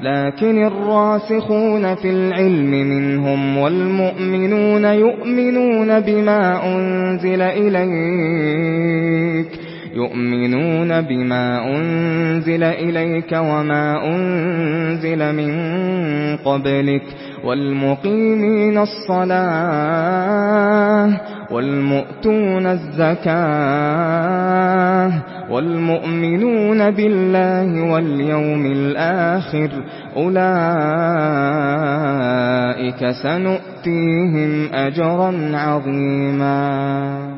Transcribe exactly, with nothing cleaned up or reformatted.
لكن الراسخون في العلم منهم والمؤمنون يؤمنون بما أنزل إليك يؤمنون بما أنزل إليك وما أنزل من قبلك والمقيمين الصلاة والمؤتون الزكاة والمؤمنون بالله واليوم الآخر أولئك سنؤتيهم أجرا عظيما.